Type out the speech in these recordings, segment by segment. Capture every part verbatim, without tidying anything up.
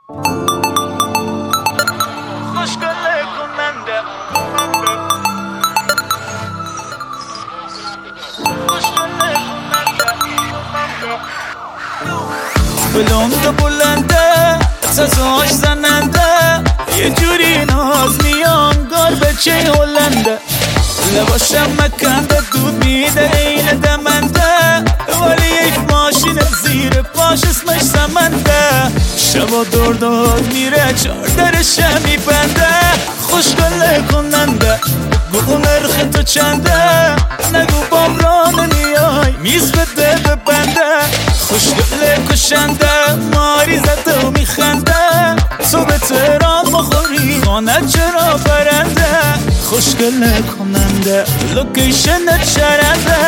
خوشگله کننده خوشگله کننده بلند بلنده سازاش زننده یه جوری ناز میانگار بچه هلنده لباشم مکنده دود میده این دمنده ولی یک ماشین زیر پاش اسمش سمنده شبا دور دور میره چار درشم میبنده خوشگله کننده بگو نرخ تو چنده نگو بام را نمیای میز بده ببنده خوشگله کشنده ماری زده و میخنده تو به تهران بخوری خانه چرا برنده خوشگله کننده لوکیشن چرنده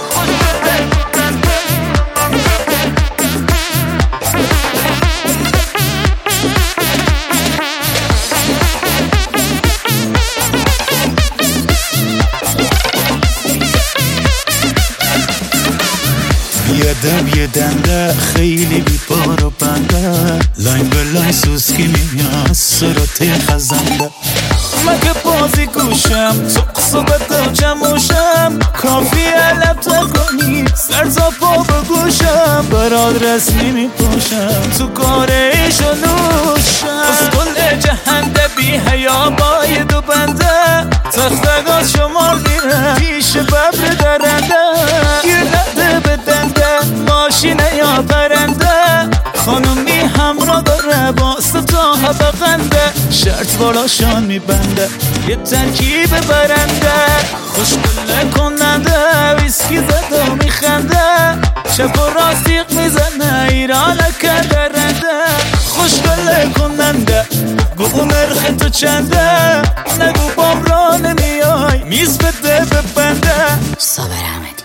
بیادب یه دنده خیلی بی پار و بنده لاین به لاین سوسکی میاد سراته خزنده مگه بازی گوشم تو قصبت جموشم کافی علب تا کنی سر تا پا بگوشم براد رسمی میپوشم تو کار ایش و نوشم از کل جهنده بی حیا باید و بنده تختگاز شمار میره پیش ببر درنده گیر نده بدنده ماشینه یا پرنده خانومی همراه داره با ستا حبقنده شرط بالاشان میبنده یه ترکیب برنده خوشگله کننده ویسکی زده و میخنده چپ و راستیق میزنه ایرانکه درنده خوشگله کننده بگو نرخ تو چنده نگو بام را نمیای میز بده ببنده صابر احمد